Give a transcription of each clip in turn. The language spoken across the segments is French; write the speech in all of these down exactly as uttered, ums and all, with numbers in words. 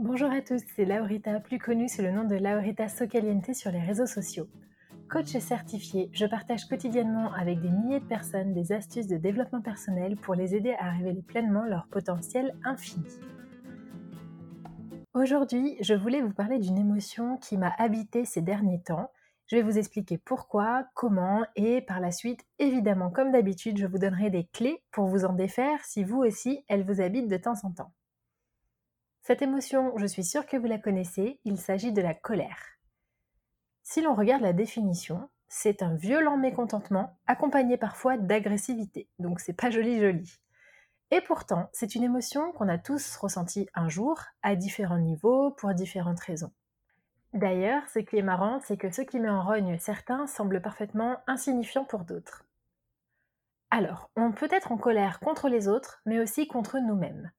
Bonjour à tous, c'est Laurita, plus connue sous le nom de Laurita Socaliente sur les réseaux sociaux. Coach certifiée, je partage quotidiennement avec des milliers de personnes des astuces de développement personnel pour les aider à révéler pleinement leur potentiel infini. Aujourd'hui, je voulais vous parler d'une émotion qui m'a habitée ces derniers temps. Je vais vous expliquer pourquoi, comment et par la suite, évidemment comme d'habitude, je vous donnerai des clés pour vous en défaire si vous aussi, elle vous habite de temps en temps. Cette émotion, je suis sûre que vous la connaissez, il s'agit de la colère. Si l'on regarde la définition, c'est un violent mécontentement accompagné parfois d'agressivité, donc c'est pas joli joli. Et pourtant, c'est une émotion qu'on a tous ressentie un jour, à différents niveaux, pour différentes raisons. D'ailleurs, ce qui est marrant, c'est que ce qui met en rogne certains semble parfaitement insignifiant pour d'autres. Alors, on peut être en colère contre les autres, mais aussi contre nous-mêmes.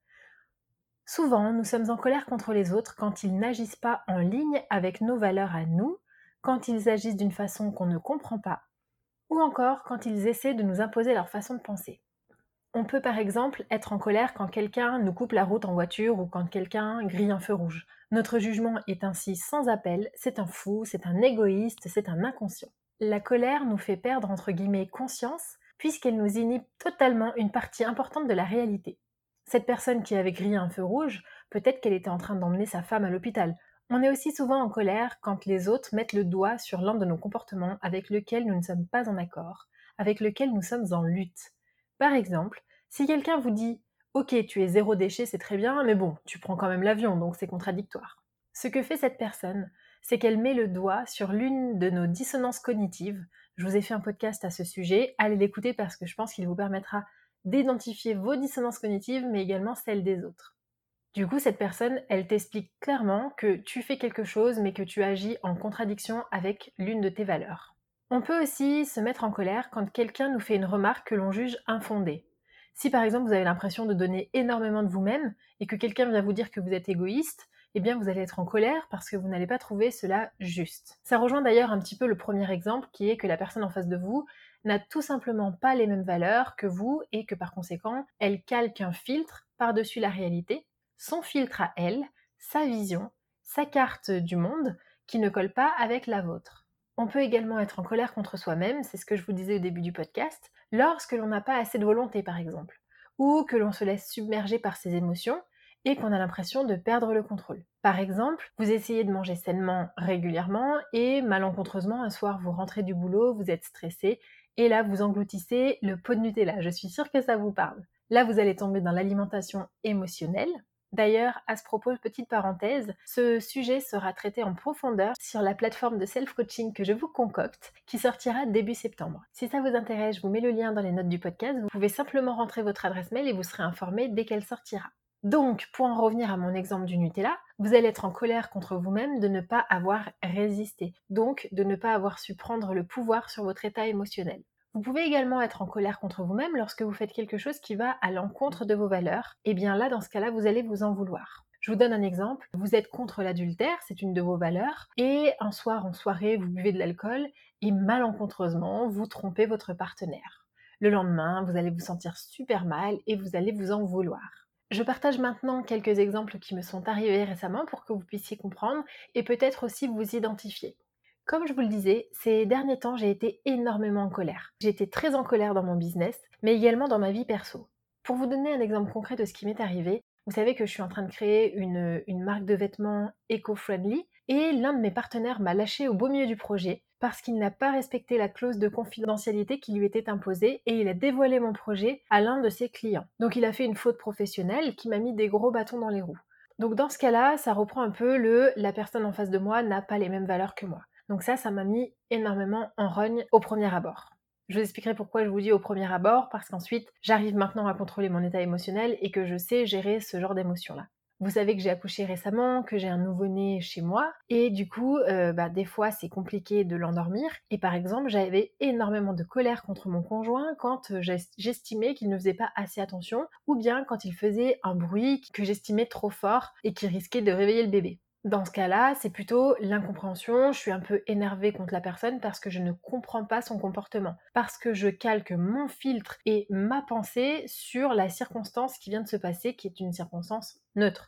Souvent, nous sommes en colère contre les autres quand ils n'agissent pas en ligne avec nos valeurs à nous, quand ils agissent d'une façon qu'on ne comprend pas, ou encore quand ils essaient de nous imposer leur façon de penser. On peut par exemple être en colère quand quelqu'un nous coupe la route en voiture ou quand quelqu'un grille un feu rouge. Notre jugement est ainsi sans appel, c'est un fou, c'est un égoïste, c'est un inconscient. La colère nous fait perdre entre guillemets conscience, puisqu'elle nous inhibe totalement une partie importante de la réalité. Cette personne qui avait grillé un feu rouge, peut-être qu'elle était en train d'emmener sa femme à l'hôpital. On est aussi souvent en colère quand les autres mettent le doigt sur l'un de nos comportements avec lequel nous ne sommes pas en accord, avec lequel nous sommes en lutte. Par exemple, si quelqu'un vous dit « Ok, tu es zéro déchet, c'est très bien, mais bon, tu prends quand même l'avion, donc c'est contradictoire ». Ce que fait cette personne, c'est qu'elle met le doigt sur l'une de nos dissonances cognitives. Je vous ai fait un podcast à ce sujet, allez l'écouter parce que je pense qu'il vous permettra d'identifier vos dissonances cognitives, mais également celles des autres. Du coup, cette personne, elle t'explique clairement que tu fais quelque chose, mais que tu agis en contradiction avec l'une de tes valeurs. On peut aussi se mettre en colère quand quelqu'un nous fait une remarque que l'on juge infondée. Si par exemple vous avez l'impression de donner énormément de vous-même et que quelqu'un vient vous dire que vous êtes égoïste, eh bien vous allez être en colère parce que vous n'allez pas trouver cela juste. Ça rejoint d'ailleurs un petit peu le premier exemple qui est que la personne en face de vous n'a tout simplement pas les mêmes valeurs que vous et que par conséquent, elle calque un filtre par-dessus la réalité, son filtre à elle, sa vision, sa carte du monde qui ne colle pas avec la vôtre. On peut également être en colère contre soi-même, c'est ce que je vous disais au début du podcast, lorsque l'on n'a pas assez de volonté par exemple, ou que l'on se laisse submerger par ses émotions et qu'on a l'impression de perdre le contrôle. Par exemple, vous essayez de manger sainement régulièrement et malencontreusement un soir vous rentrez du boulot, vous êtes stressé et là vous engloutissez le pot de Nutella, je suis sûre que ça vous parle. Là vous allez tomber dans l'alimentation émotionnelle. D'ailleurs, à ce propos, petite parenthèse, ce sujet sera traité en profondeur sur la plateforme de self-coaching que je vous concocte, qui sortira début septembre. Si ça vous intéresse, je vous mets le lien dans les notes du podcast, vous pouvez simplement rentrer votre adresse mail et vous serez informé dès qu'elle sortira. Donc, pour en revenir à mon exemple du Nutella, vous allez être en colère contre vous-même de ne pas avoir résisté, donc de ne pas avoir su prendre le pouvoir sur votre état émotionnel. Vous pouvez également être en colère contre vous-même lorsque vous faites quelque chose qui va à l'encontre de vos valeurs. Et bien là, dans ce cas-là, vous allez vous en vouloir. Je vous donne un exemple. Vous êtes contre l'adultère, c'est une de vos valeurs, et un soir en soirée, vous buvez de l'alcool et malencontreusement, vous trompez votre partenaire. Le lendemain, vous allez vous sentir super mal et vous allez vous en vouloir. Je partage maintenant quelques exemples qui me sont arrivés récemment pour que vous puissiez comprendre et peut-être aussi vous identifier. Comme je vous le disais, ces derniers temps, j'ai été énormément en colère. J'ai été très en colère dans mon business, mais également dans ma vie perso. Pour vous donner un exemple concret de ce qui m'est arrivé, vous savez que je suis en train de créer une, une marque de vêtements éco-friendly et l'un de mes partenaires m'a lâché au beau milieu du projet parce qu'il n'a pas respecté la clause de confidentialité qui lui était imposée et il a dévoilé mon projet à l'un de ses clients. Donc il a fait une faute professionnelle qui m'a mis des gros bâtons dans les roues. Donc dans ce cas-là, ça reprend un peu le « la personne en face de moi n'a pas les mêmes valeurs que moi ». Donc ça, ça m'a mis énormément en rogne au premier abord. Je vous expliquerai pourquoi je vous dis au premier abord, parce qu'ensuite, j'arrive maintenant à contrôler mon état émotionnel et que je sais gérer ce genre d'émotions-là. Vous savez que j'ai accouché récemment, que j'ai un nouveau-né chez moi, et du coup, euh, bah, des fois, c'est compliqué de l'endormir. Et par exemple, j'avais énormément de colère contre mon conjoint quand j'estimais qu'il ne faisait pas assez attention, ou bien quand il faisait un bruit que j'estimais trop fort et qui risquait de réveiller le bébé. Dans ce cas-là, c'est plutôt l'incompréhension, je suis un peu énervée contre la personne parce que je ne comprends pas son comportement, parce que je calque mon filtre et ma pensée sur la circonstance qui vient de se passer, qui est une circonstance neutre.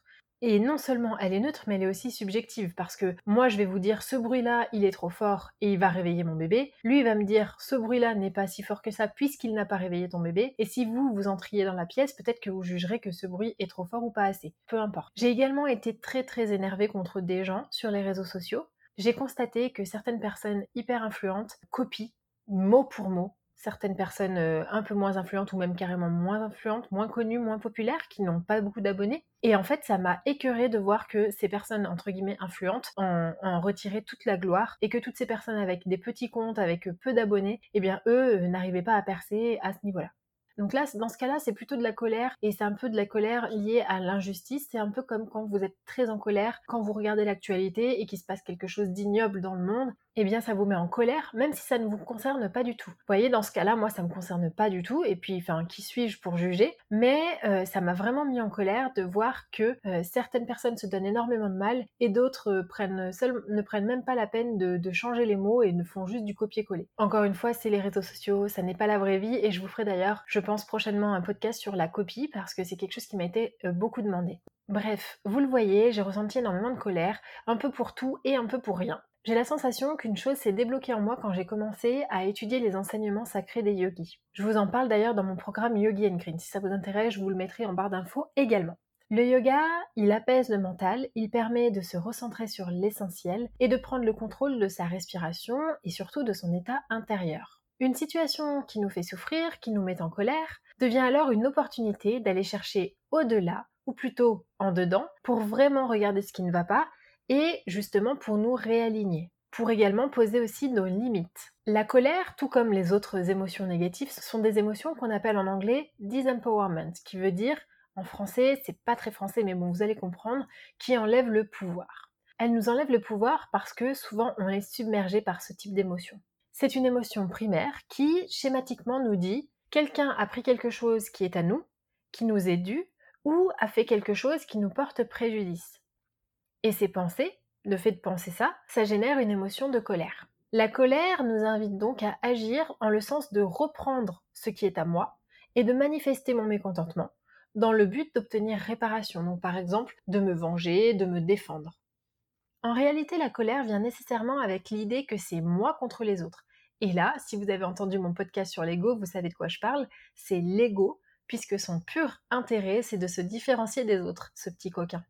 Et non seulement elle est neutre, mais elle est aussi subjective, parce que moi je vais vous dire ce bruit-là, il est trop fort et il va réveiller mon bébé. Lui il va me dire ce bruit-là n'est pas si fort que ça puisqu'il n'a pas réveillé ton bébé. Et si vous, vous entriez dans la pièce, peut-être que vous jugerez que ce bruit est trop fort ou pas assez. Peu importe. J'ai également été très très énervée contre des gens sur les réseaux sociaux. J'ai constaté que certaines personnes hyper influentes copient mot pour mot certaines personnes euh, un peu moins influentes ou même carrément moins influentes, moins connues, moins populaires, qui n'ont pas beaucoup d'abonnés. Et en fait, ça m'a écœurée de voir que ces personnes, entre guillemets, influentes, en, en retiraient toute la gloire et que toutes ces personnes avec des petits comptes, avec peu d'abonnés, eh bien, eux, euh, n'arrivaient pas à percer à ce niveau-là. Donc là, dans ce cas-là, c'est plutôt de la colère, et c'est un peu de la colère liée à l'injustice. C'est un peu comme quand vous êtes très en colère, quand vous regardez l'actualité et qu'il se passe quelque chose d'ignoble dans le monde, eh bien ça vous met en colère, même si ça ne vous concerne pas du tout. Vous voyez, dans ce cas-là, moi ça me concerne pas du tout, et puis enfin, qui suis-je pour juger? Mais euh, ça m'a vraiment mis en colère de voir que euh, certaines personnes se donnent énormément de mal, et d'autres euh, prennent seul, ne prennent même pas la peine de, de changer les mots et ne font juste du copier-coller. Encore une fois, c'est les réseaux sociaux, ça n'est pas la vraie vie, et je vous ferai d'ailleurs, je pense prochainement un podcast sur la copie, parce que c'est quelque chose qui m'a été euh, beaucoup demandé. Bref, vous le voyez, j'ai ressenti énormément de colère, un peu pour tout et un peu pour rien. J'ai la sensation qu'une chose s'est débloquée en moi quand j'ai commencé à étudier les enseignements sacrés des yogis. Je vous en parle d'ailleurs dans mon programme Yogi and Green. Si ça vous intéresse, je vous le mettrai en barre d'infos également. Le yoga, il apaise le mental, il permet de se recentrer sur l'essentiel et de prendre le contrôle de sa respiration et surtout de son état intérieur. Une situation qui nous fait souffrir, qui nous met en colère, devient alors une opportunité d'aller chercher au-delà, ou plutôt en dedans, pour vraiment regarder ce qui ne va pas et justement pour nous réaligner, pour également poser aussi nos limites. La colère, tout comme les autres émotions négatives, ce sont des émotions qu'on appelle en anglais disempowerment, qui veut dire, en français, c'est pas très français mais bon vous allez comprendre, qui enlève le pouvoir. Elles nous enlèvent le pouvoir parce que souvent on est submergé par ce type d'émotion. C'est une émotion primaire qui, schématiquement, nous dit quelqu'un a pris quelque chose qui est à nous, qui nous est dû, ou a fait quelque chose qui nous porte préjudice. Et ces pensées, le fait de penser ça, ça génère une émotion de colère. La colère nous invite donc à agir en le sens de reprendre ce qui est à moi et de manifester mon mécontentement dans le but d'obtenir réparation, donc par exemple de me venger, de me défendre. En réalité, la colère vient nécessairement avec l'idée que c'est moi contre les autres. Et là, si vous avez entendu mon podcast sur l'ego, vous savez de quoi je parle, c'est l'ego, puisque son pur intérêt, c'est de se différencier des autres, ce petit coquin.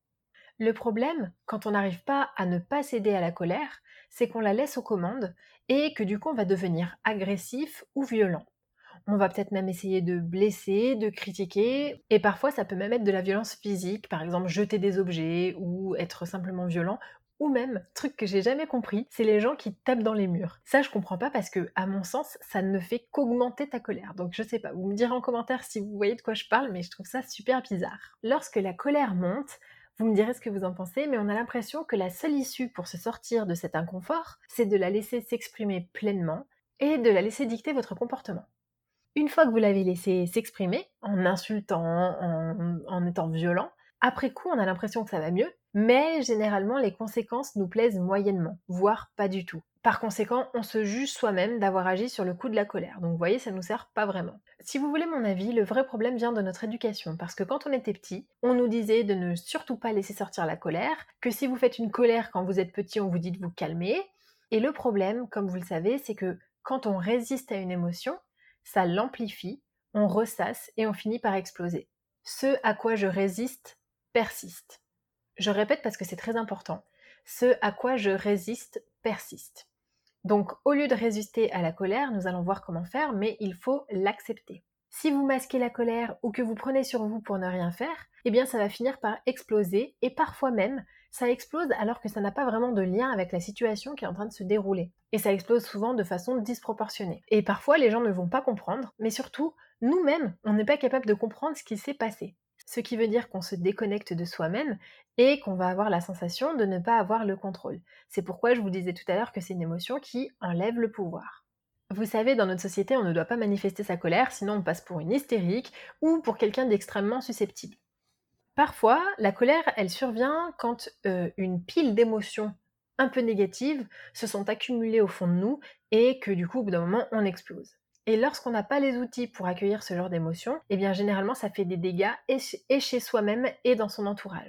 Le problème, quand on n'arrive pas à ne pas céder à la colère, c'est qu'on la laisse aux commandes et que du coup on va devenir agressif ou violent. On va peut-être même essayer de blesser, de critiquer, et parfois ça peut même être de la violence physique, par exemple jeter des objets ou être simplement violent, ou même, truc que j'ai jamais compris, c'est les gens qui tapent dans les murs. Ça je comprends pas parce que, à mon sens, ça ne fait qu'augmenter ta colère. Donc je sais pas, vous me direz en commentaire si vous voyez de quoi je parle, mais je trouve ça super bizarre. Lorsque la colère monte, vous me direz ce que vous en pensez, mais on a l'impression que la seule issue pour se sortir de cet inconfort, c'est de la laisser s'exprimer pleinement et de la laisser dicter votre comportement. Une fois que vous l'avez laissé s'exprimer, en insultant, en, en étant violent, après coup on a l'impression que ça va mieux, mais généralement les conséquences nous plaisent moyennement, voire pas du tout. Par conséquent, on se juge soi-même d'avoir agi sur le coup de la colère. Donc vous voyez, ça nous sert pas vraiment. Si vous voulez mon avis, le vrai problème vient de notre éducation. Parce que quand on était petit, on nous disait de ne surtout pas laisser sortir la colère, que si vous faites une colère quand vous êtes petit, on vous dit de vous calmer. Et le problème, comme vous le savez, c'est que quand on résiste à une émotion, ça l'amplifie, on ressasse et on finit par exploser. Ce à quoi je résiste persiste. Je répète parce que c'est très important. Ce à quoi je résiste persiste. Donc, au lieu de résister à la colère, nous allons voir comment faire, mais il faut l'accepter. Si vous masquez la colère ou que vous prenez sur vous pour ne rien faire, eh bien ça va finir par exploser, et parfois même, ça explose alors que ça n'a pas vraiment de lien avec la situation qui est en train de se dérouler. Et ça explose souvent de façon disproportionnée. Et parfois, les gens ne vont pas comprendre, mais surtout, nous-mêmes, on n'est pas capable de comprendre ce qui s'est passé. Ce qui veut dire qu'on se déconnecte de soi-même et qu'on va avoir la sensation de ne pas avoir le contrôle. C'est pourquoi je vous disais tout à l'heure que c'est une émotion qui enlève le pouvoir. Vous savez, dans notre société, on ne doit pas manifester sa colère, sinon on passe pour une hystérique ou pour quelqu'un d'extrêmement susceptible. Parfois, la colère, elle survient quand euh, une pile d'émotions un peu négatives se sont accumulées au fond de nous et que du coup, au bout d'un moment, on explose. Et lorsqu'on n'a pas les outils pour accueillir ce genre d'émotions, eh bien généralement ça fait des dégâts et chez soi-même et dans son entourage.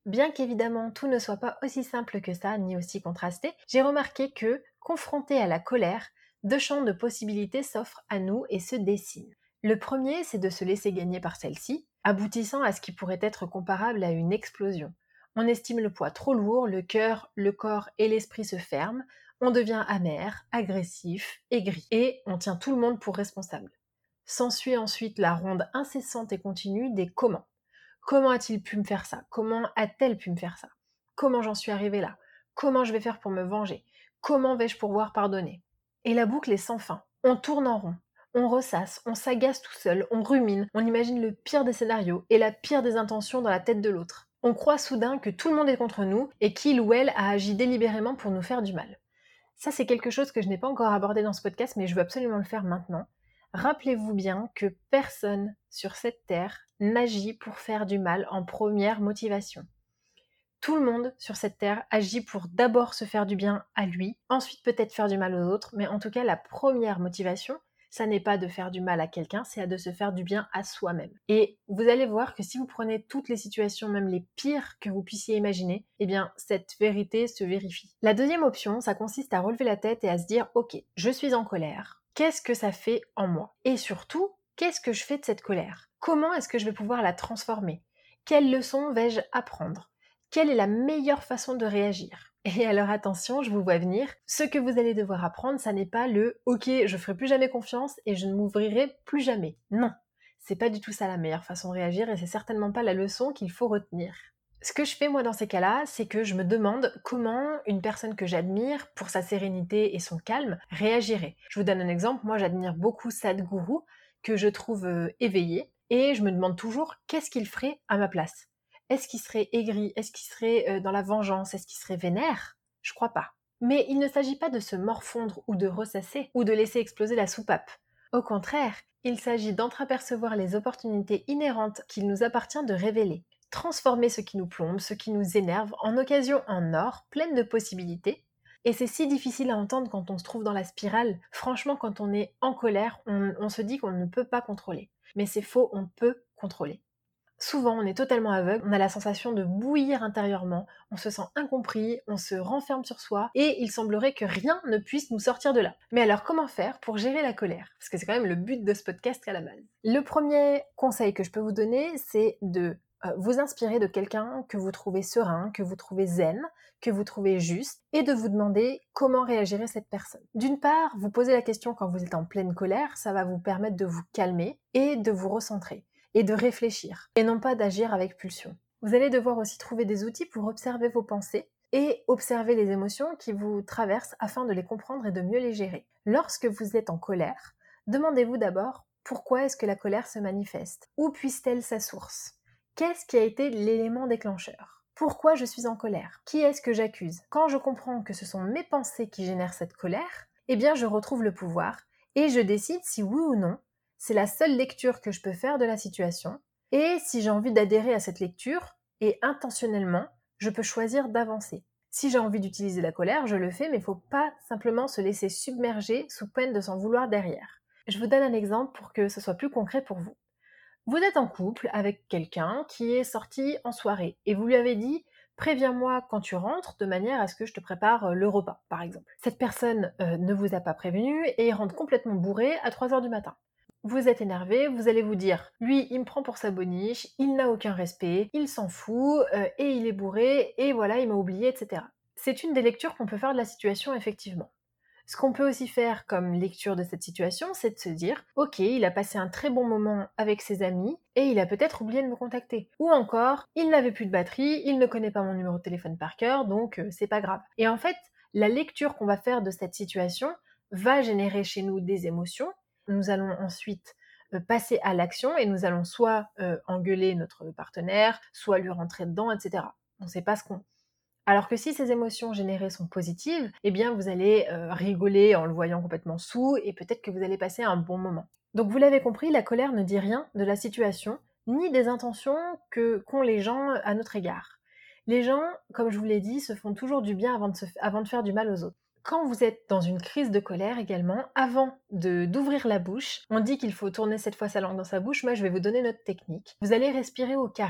Bien qu'évidemment tout ne soit pas aussi simple que ça, ni aussi contrasté, j'ai remarqué que, confronté à la colère, deux champs de possibilités s'offrent à nous et se dessinent. Le premier, c'est de se laisser gagner par celle-ci, aboutissant à ce qui pourrait être comparable à une explosion. On estime le poids trop lourd, le cœur, le corps et l'esprit se ferment, on devient amer, agressif, aigri, et on tient tout le monde pour responsable. S'ensuit ensuite la ronde incessante et continue des comment. Comment a-t-il pu me faire ça? Comment a-t-elle pu me faire ça? Comment j'en suis arrivée là? Comment je vais faire pour me venger? Comment vais-je pouvoir pardonner? Et la boucle est sans fin. On tourne en rond, on ressasse, on s'agace tout seul, on rumine, on imagine le pire des scénarios et la pire des intentions dans la tête de l'autre. On croit soudain que tout le monde est contre nous et qu'il ou elle a agi délibérément pour nous faire du mal. Ça, c'est quelque chose que je n'ai pas encore abordé dans ce podcast, mais je veux absolument le faire maintenant. Rappelez-vous bien que personne sur cette terre n'agit pour faire du mal en première motivation. Tout le monde sur cette terre agit pour d'abord se faire du bien à lui, ensuite peut-être faire du mal aux autres, mais en tout cas la première motivation, ça n'est pas de faire du mal à quelqu'un, c'est de se faire du bien à soi-même. Et vous allez voir que si vous prenez toutes les situations, même les pires que vous puissiez imaginer, eh bien cette vérité se vérifie. La deuxième option, ça consiste à relever la tête et à se dire « Ok, je suis en colère. Qu'est-ce que ça fait en moi? Et surtout, qu'est-ce que je fais de cette colère? Comment est-ce que je vais pouvoir la transformer? Quelles leçons vais-je apprendre? Quelle est la meilleure façon de réagir? » Et alors attention, je vous vois venir, ce que vous allez devoir apprendre, ça n'est pas le « ok, je ferai plus jamais confiance et je ne m'ouvrirai plus jamais ». Non, c'est pas du tout ça la meilleure façon de réagir et c'est certainement pas la leçon qu'il faut retenir. Ce que je fais moi dans ces cas-là, c'est que je me demande comment une personne que j'admire pour sa sérénité et son calme réagirait. Je vous donne un exemple, moi j'admire beaucoup Sadhguru, que je trouve euh, éveillé, et je me demande toujours qu'est-ce qu'il ferait à ma place. Est-ce qu'il serait aigri? Est-ce qu'il serait euh, dans la vengeance? Est-ce qu'il serait vénère? Je crois pas. Mais il ne s'agit pas de se morfondre ou de ressasser ou de laisser exploser la soupape. Au contraire, il s'agit d'entreapercevoir les opportunités inhérentes qu'il nous appartient de révéler. Transformer ce qui nous plombe, ce qui nous énerve, en occasion en or, pleine de possibilités. Et c'est si difficile à entendre quand on se trouve dans la spirale. Franchement, quand on est en colère, on, on se dit qu'on ne peut pas contrôler. Mais c'est faux, on peut contrôler. Souvent, on est totalement aveugle, on a la sensation de bouillir intérieurement, on se sent incompris, on se renferme sur soi, et il semblerait que rien ne puisse nous sortir de là. Mais alors, comment faire pour gérer la colère? Parce que c'est quand même le but de ce podcast à la base. Le premier conseil que je peux vous donner, c'est de euh, vous inspirer de quelqu'un que vous trouvez serein, que vous trouvez zen, que vous trouvez juste, et de vous demander comment réagirait cette personne. D'une part, vous posez la question quand vous êtes en pleine colère, ça va vous permettre de vous calmer et de vous recentrer et de réfléchir, et non pas d'agir avec pulsion. Vous allez devoir aussi trouver des outils pour observer vos pensées et observer les émotions qui vous traversent afin de les comprendre et de mieux les gérer. Lorsque vous êtes en colère, demandez-vous d'abord pourquoi est-ce que la colère se manifeste? Où puise-t-elle sa source? Qu'est-ce qui a été l'élément déclencheur? Pourquoi je suis en colère? Qui est-ce que j'accuse? Quand je comprends que ce sont mes pensées qui génèrent cette colère, eh bien je retrouve le pouvoir et je décide si oui ou non c'est la seule lecture que je peux faire de la situation, et si j'ai envie d'adhérer à cette lecture, et intentionnellement, je peux choisir d'avancer. Si j'ai envie d'utiliser la colère, je le fais, mais il ne faut pas simplement se laisser submerger sous peine de s'en vouloir derrière. Je vous donne un exemple pour que ce soit plus concret pour vous. Vous êtes en couple avec quelqu'un qui est sorti en soirée, et vous lui avez dit « préviens-moi quand tu rentres de manière à ce que je te prépare le repas », par exemple. Cette personne euh, ne vous a pas prévenu et rentre complètement bourrée à trois heures du matin. Vous êtes énervé, vous allez vous dire « lui, il me prend pour sa boniche, il n'a aucun respect, il s'en fout, euh, et il est bourré, et voilà, il m'a oublié, et cetera » C'est une des lectures qu'on peut faire de la situation, effectivement. Ce qu'on peut aussi faire comme lecture de cette situation, c'est de se dire « ok, il a passé un très bon moment avec ses amis, et il a peut-être oublié de me contacter. » Ou encore « il n'avait plus de batterie, il ne connaît pas mon numéro de téléphone par cœur, donc euh, c'est pas grave. » Et en fait, la lecture qu'on va faire de cette situation va générer chez nous des émotions. Nous allons ensuite euh, passer à l'action et nous allons soit euh, engueuler notre partenaire, soit lui rentrer dedans, et cetera. On ne sait pas ce qu'on... Alors que si ces émotions générées sont positives, eh bien vous allez euh, rigoler en le voyant complètement saoul et peut-être que vous allez passer un bon moment. Donc vous l'avez compris, la colère ne dit rien de la situation, ni des intentions que qu'ont les gens à notre égard. Les gens, comme je vous l'ai dit, se font toujours du bien avant de, se, avant de faire du mal aux autres. Quand vous êtes dans une crise de colère également, avant de, d'ouvrir la bouche, on dit qu'il faut tourner cette fois sa langue dans sa bouche, moi je vais vous donner notre technique. Vous allez respirer au carré.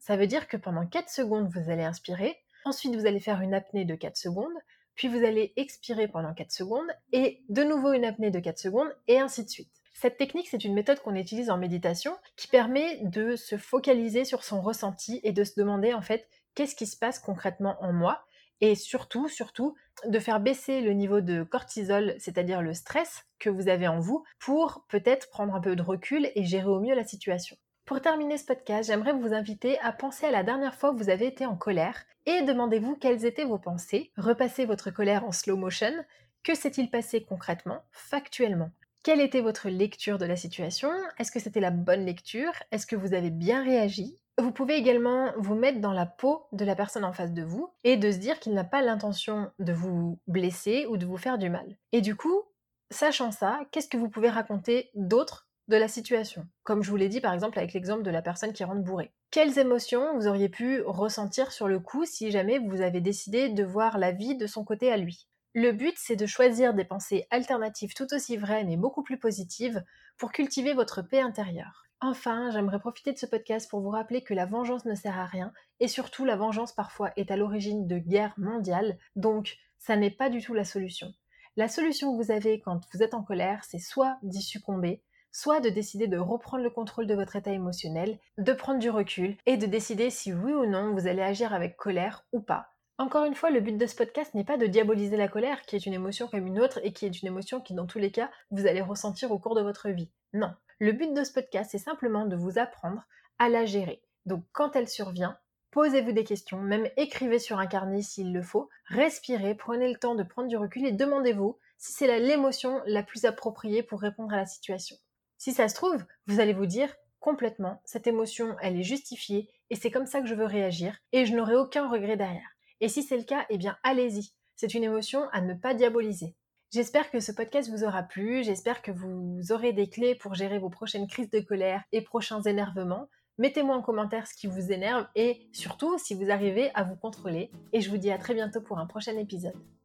Ça veut dire que pendant quatre secondes, vous allez inspirer, ensuite vous allez faire une apnée de quatre secondes, puis vous allez expirer pendant quatre secondes, et de nouveau une apnée de quatre secondes, et ainsi de suite. Cette technique, c'est une méthode qu'on utilise en méditation qui permet de se focaliser sur son ressenti et de se demander en fait qu'est-ce qui se passe concrètement en moi, et surtout, surtout, de faire baisser le niveau de cortisol, c'est-à-dire le stress que vous avez en vous, pour peut-être prendre un peu de recul et gérer au mieux la situation. Pour terminer ce podcast, j'aimerais vous inviter à penser à la dernière fois où vous avez été en colère et demandez-vous quelles étaient vos pensées. Repassez votre colère en slow motion. Que s'est-il passé concrètement, factuellement ? Quelle était votre lecture de la situation ? Est-ce que c'était la bonne lecture ? Est-ce que vous avez bien réagi ? Vous pouvez également vous mettre dans la peau de la personne en face de vous et de se dire qu'il n'a pas l'intention de vous blesser ou de vous faire du mal. Et du coup, sachant ça, qu'est-ce que vous pouvez raconter d'autre de la situation? Comme je vous l'ai dit par exemple avec l'exemple de la personne qui rentre bourrée. Quelles émotions vous auriez pu ressentir sur le coup si jamais vous avez décidé de voir la vie de son côté à lui? Le but, c'est de choisir des pensées alternatives tout aussi vraies mais beaucoup plus positives pour cultiver votre paix intérieure. Enfin, j'aimerais profiter de ce podcast pour vous rappeler que la vengeance ne sert à rien et surtout la vengeance parfois est à l'origine de guerres mondiales, donc ça n'est pas du tout la solution. La solution que vous avez quand vous êtes en colère, c'est soit d'y succomber, soit de décider de reprendre le contrôle de votre état émotionnel, de prendre du recul et de décider si oui ou non vous allez agir avec colère ou pas. Encore une fois, le but de ce podcast n'est pas de diaboliser la colère, qui est une émotion comme une autre et qui est une émotion qui, dans tous les cas, vous allez ressentir au cours de votre vie. Non. Le but de ce podcast, c'est simplement de vous apprendre à la gérer. Donc, quand elle survient, posez-vous des questions, même écrivez sur un carnet s'il le faut, respirez, prenez le temps de prendre du recul et demandez-vous si c'est la- l'émotion la plus appropriée pour répondre à la situation. Si ça se trouve, vous allez vous dire complètement, cette émotion, elle est justifiée et c'est comme ça que je veux réagir et je n'aurai aucun regret derrière. Et si c'est le cas, eh bien allez-y. C'est une émotion à ne pas diaboliser. J'espère que ce podcast vous aura plu, j'espère que vous aurez des clés pour gérer vos prochaines crises de colère et prochains énervements. Mettez-moi en commentaire ce qui vous énerve et surtout si vous arrivez à vous contrôler. Et je vous dis à très bientôt pour un prochain épisode.